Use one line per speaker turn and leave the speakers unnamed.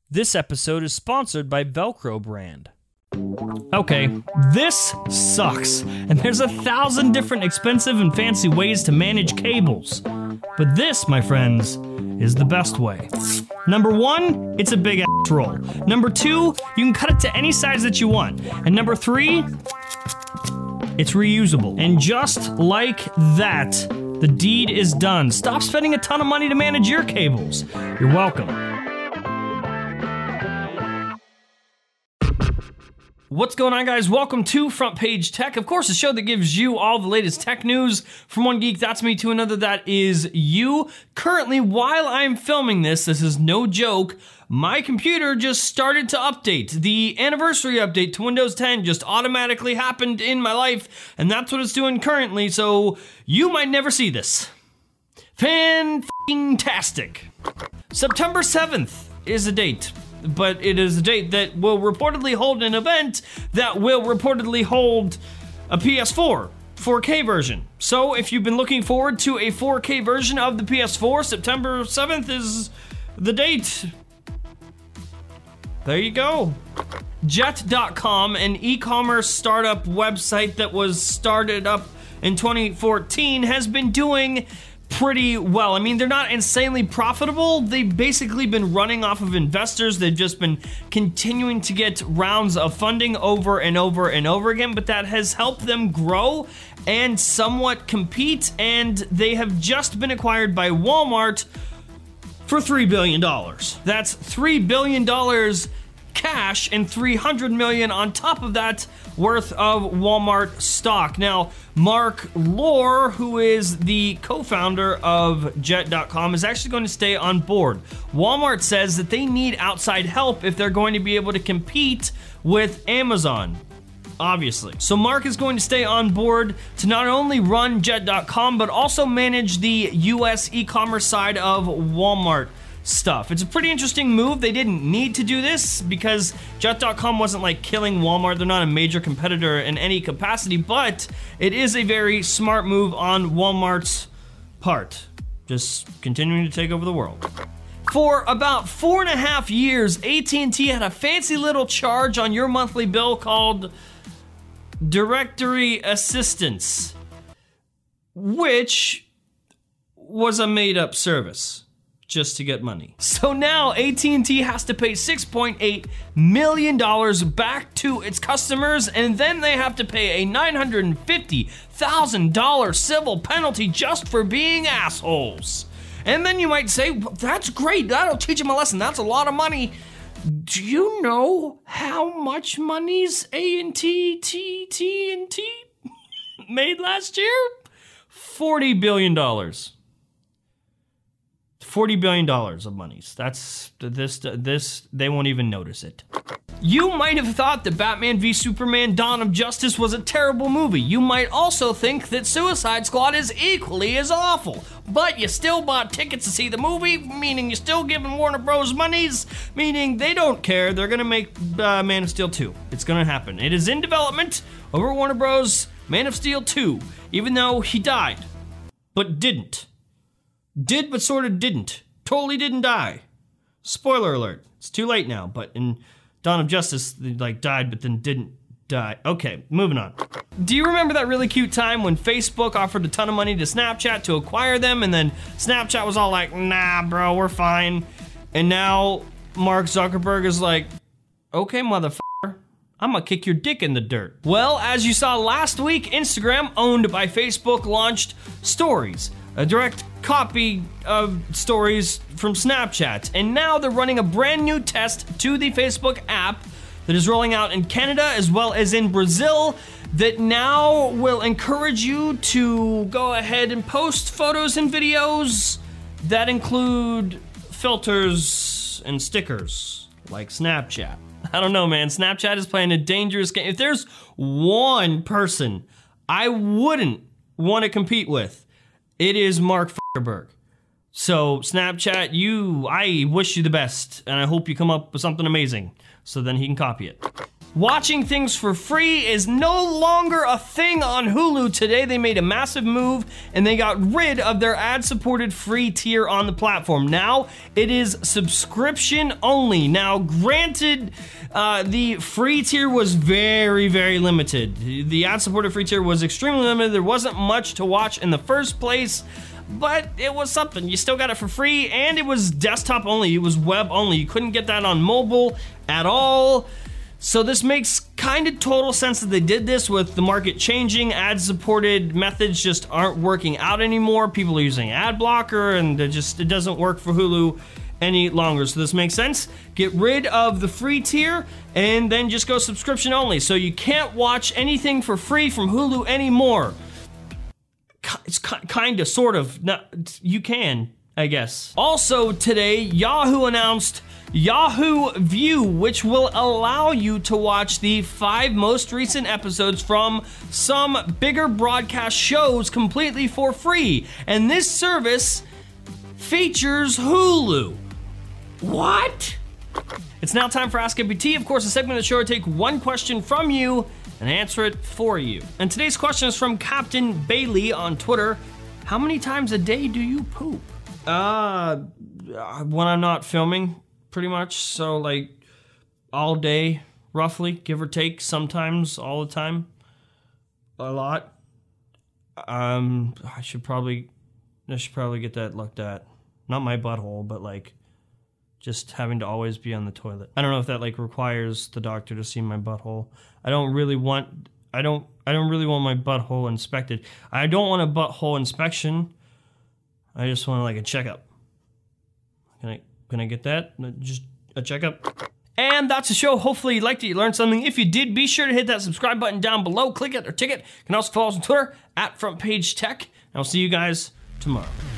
This episode is sponsored by Velcro brand. Okay, this sucks, and there's 1,000 different expensive and fancy ways to manage cables. But this, my friends, is the best way. Number 1, it's a big ass roll. Number 2, you can cut it to any size that you want. And number 3, it's reusable. And just like that, the deed is done. Stop spending a ton of money to manage your cables. You're welcome. What's going on, guys? Welcome to Front Page Tech. Of course, a show that gives you all the latest tech news from one geek, that's me, to another, that is you. Currently, while I'm filming this is no joke, my computer just started to update. The anniversary update to Windows 10 just automatically happened in my life, and that's what it's doing currently, so you might never see this. Fan-tastic. September 7th is the date. But it is a date that will reportedly hold an event that will reportedly hold a PS4 4K version. So if you've been looking forward to a 4K version of the PS4, September 7th is the date. There you go. Jet.com, an e-commerce startup website that was started up in 2014, has been doing pretty well. I mean, they're not insanely profitable. They've basically been running off of investors. They've just been continuing to get rounds of funding over and over and over again, but that has helped them grow and somewhat compete, and they have just been acquired by Walmart for $3 billion. That's $3 billion cash and $300 million on top of that worth of Walmart stock. Now, Mark Lore, who is the co-founder of Jet.com, is actually going to stay on board. Walmart says that they need outside help if they're going to be able to compete with Amazon, obviously. So Mark is going to stay on board to not only run Jet.com, but also manage the US e-commerce side of Walmart stuff. It's a pretty interesting move. They didn't need to do this because Jet.com wasn't like killing Walmart. They're not a major competitor in any capacity, but it is a very smart move on Walmart's part. Just continuing to take over the world. For about 4.5 years, AT&T had a fancy little charge on your monthly bill called Directory Assistance, which was a made-up service just to get money. So now AT&T has to pay $6.8 million back to its customers, and then they have to pay a $950,000 civil penalty just for being assholes. And then you might say, that's great, that'll teach them a lesson, that's a lot of money. Do you know how much money's AT&T made last year? $40 billion. $40 billion of monies. That's this, they won't even notice it. You might have thought that Batman v Superman: Dawn of Justice was a terrible movie. You might also think that Suicide Squad is equally as awful. But you still bought tickets to see the movie, meaning you're still giving Warner Bros. Monies, meaning they don't care. They're gonna make Man of Steel 2. It's gonna happen. It is in development over Warner Bros. Man of Steel 2, even though he died, but didn't. Did, but sort of didn't. Totally didn't die. Spoiler alert. It's too late now, but in Dawn of Justice, they died, but then didn't die. Okay, moving on. Do you remember that really cute time when Facebook offered a ton of money to Snapchat to acquire them, and then Snapchat was all like, nah, bro, we're fine. And now Mark Zuckerberg is like, okay, motherfucker, I'm gonna kick your dick in the dirt. Well, as you saw last week, Instagram, owned by Facebook, launched Stories, a direct copy of Stories from Snapchat. And now they're running a brand new test to the Facebook app that is rolling out in Canada as well as in Brazil that now will encourage you to go ahead and post photos and videos that include filters and stickers like Snapchat. I don't know, man. Snapchat is playing a dangerous game. If there's one person I wouldn't want to compete with, it is Mark Zuckerberg. So Snapchat, I wish you the best, and I hope you come up with something amazing, so then he can copy it. Watching things for free is no longer a thing on Hulu. Today, they made a massive move and they got rid of their ad-supported free tier on the platform. Now, it is subscription only. Now, granted, the free tier was very, very limited. The ad-supported free tier was extremely limited. There wasn't much to watch in the first place, but it was something. You still got it for free, and it was desktop only. It was web only. You couldn't get that on mobile at all. So this makes kind of total sense that they did this with the market changing. Ad-supported methods just aren't working out anymore. People are using ad blocker, and it doesn't work for Hulu any longer. So this makes sense. Get rid of the free tier and then just go subscription only. So you can't watch anything for free from Hulu anymore. It's kind of, sort of. No, you can, I guess. Also today, Yahoo announced Yahoo View, which will allow you to watch the 5 most recent episodes from some bigger broadcast shows completely for free. And this service features Hulu. What? It's now time for Ask MPT. Of course, a segment of the show where I take one question from you and answer it for you. And today's question is from Captain Bailey on Twitter. How many times a day do you poop? When I'm not filming, pretty much. So like all day, roughly, give or take, sometimes all the time. A lot. I should probably get that looked at. Not my butthole, but like just having to always be on the toilet. I don't know if that like requires the doctor to see my butthole. I don't really want my butthole inspected. I don't want a butthole inspection. I just want like a checkup. Can I get that? Just a checkup. And that's the show. Hopefully you liked it, you learned something. If you did, be sure to hit that subscribe button down below. Click it or tick it. You can also follow us on Twitter @FrontPageTech. And I'll see you guys tomorrow.